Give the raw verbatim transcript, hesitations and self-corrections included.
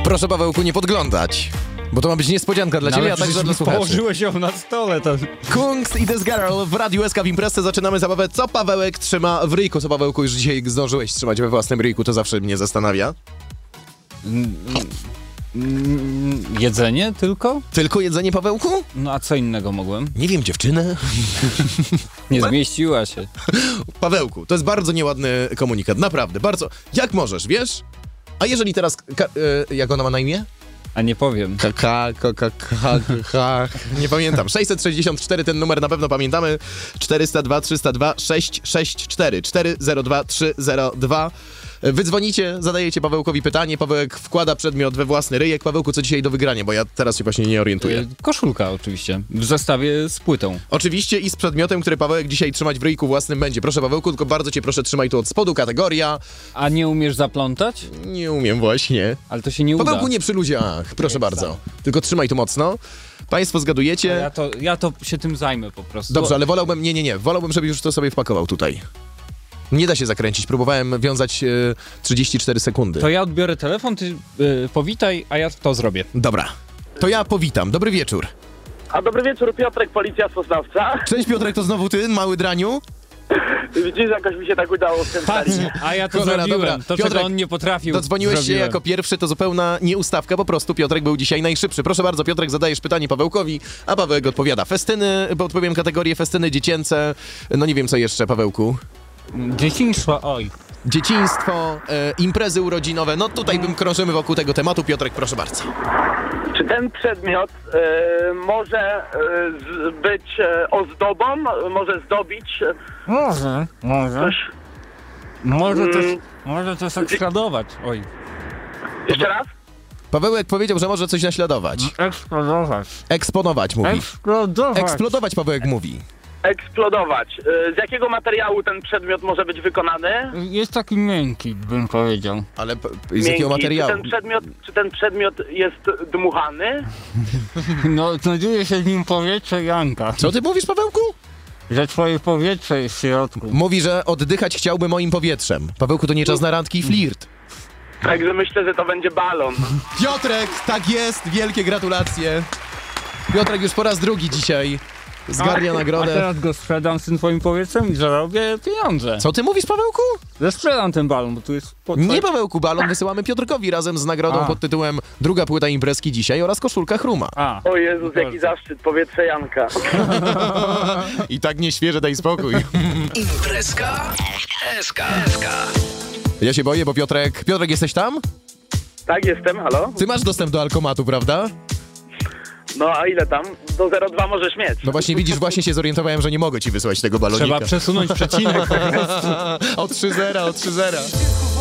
Proszę, Pawełku, nie podglądać, bo to ma być niespodzianka dla No, ciebie, ale a także przecież dla słuchaczy. położyłeś ją na stole, to... Kungs i This Girl w Radiu S K w imprezce. Zaczynamy zabawę Co Pawełek trzyma w ryjku. Co, Pawełku, już dzisiaj zdążyłeś trzymać we własnym ryjku, to zawsze mnie zastanawia. Mm, mm, Jedzenie tylko? Tylko jedzenie, Pawełku? No a co innego mogłem? Nie wiem, dziewczynę? Nie zmieściła się. Pawełku, to jest bardzo nieładny komunikat, naprawdę, bardzo. Jak możesz, wiesz? A jeżeli teraz, ka- y, jak ona ma na imię? A nie powiem. Kaka, kaka, kaka, kaka. Nie pamiętam. sześćset sześćdziesiąt cztery, ten numer na pewno pamiętamy. czterysta dwa, trzysta dwa, sześćset sześćdziesiąt cztery, cztery zero dwa, trzy zero dwa. Wy dzwonicie, zadajecie Pawełkowi pytanie, Pawełek wkłada przedmiot we własny ryjek. Pawełku, co dzisiaj do wygrania, bo ja teraz się właśnie nie orientuję. Y, Koszulka oczywiście, w zestawie z płytą. Oczywiście i z przedmiotem, który Pawełek dzisiaj trzymać w ryjku własnym będzie. Proszę, Pawełku, tylko bardzo cię proszę, trzymaj tu od spodu, kategoria. A nie umiesz zaplątać? Nie umiem właśnie. Ale to się nie uda. Pawełku, nie przy ludziach, proszę bardzo. Tylko trzymaj tu mocno. Państwo zgadujecie. Ja to, ja to się tym zajmę po prostu. Dobrze, ale wolałbym, nie, nie, nie, wolałbym, żeby już to sobie wpakował tutaj. Nie da się zakręcić, próbowałem wiązać e, trzydzieści cztery sekundy. To ja odbiorę telefon, ty y, powitaj, a ja to zrobię. Dobra, to ja powitam. Dobry wieczór. A dobry wieczór, Piotrek, Policja Sosnowca. Cześć, Piotrek, to znowu ty, mały draniu? Widzisz, jakoś mi się tak udało w tym Patrz, stanie. a ja to Cholera, zrobiłem. dobra. To, Piotrek, czego on nie potrafił, Dodzwoniłeś się zrobiłem. jako pierwszy, to zupełna nieustawka, po prostu Piotrek był dzisiaj najszybszy. Proszę bardzo, Piotrek, zadajesz pytanie Pawełkowi, a Pawełek odpowiada. Festyny, bo odpowiem kategorię festyny dziecięce, no nie wiem co jeszcze, Pawełku. Dzieciństwo, oj. Dzieciństwo, e, imprezy urodzinowe, no tutaj bym krążymy wokół tego tematu. Piotrek, proszę bardzo. Czy ten przedmiot e, może e, z, być e, ozdobą, może zdobić e, Może, może. coś? Może też, Mm. może też eksplodować. Oj. Jeszcze raz? Pawełek powiedział, że może coś naśladować. Eksplodować. Eksponować mówi. Eksplodować. Eksplodować, Pawełek mówi. Eksplodować. E, z jakiego materiału ten przedmiot może być wykonany? Jest taki miękki, bym powiedział. Ale p- p- z jakiego Miękki. materiału? Czy ten przedmiot, czy ten przedmiot jest dmuchany? No, znajduje się w nim powietrze Janka. Co ty mówisz, Pawełku? Że twoje powietrze jest w środku. Mówi, że oddychać chciałby moim powietrzem. Pawełku, to nie czas na randki i flirt. Także myślę, że to będzie balon. Piotrek, tak jest, wielkie gratulacje. Piotrek już po raz drugi dzisiaj zgarnia A nagrodę. teraz go sprzedam z tym twoim powietrzem i zarobię pieniądze. Co ty mówisz, Pawełku? Że sprzedam ten balon, bo tu jest... Pod... Nie, Pawełku, balon wysyłamy Piotrkowi razem z nagrodą A. pod tytułem Druga płyta imprezki dzisiaj oraz koszulka Chruma. A. O Jezus, jaki zaszczyt, powietrze Janka. I tak nieświeże, daj spokój. Imprezka S K. Ja się boję, bo Piotrek... Piotrek, jesteś tam? Tak, jestem, halo? Ty masz dostęp do alkomatu, prawda? No a ile tam? Do zero dwa możesz mieć. No właśnie widzisz, właśnie się zorientowałem, że nie mogę ci wysłać tego balonika. Trzeba przesunąć przecinek. O trzy zera, o trzy zera.